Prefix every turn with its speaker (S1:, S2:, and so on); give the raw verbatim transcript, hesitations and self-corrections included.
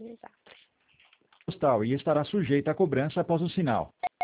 S1: Exato.
S2: Postal e estará sujeita à cobrança após o sinal.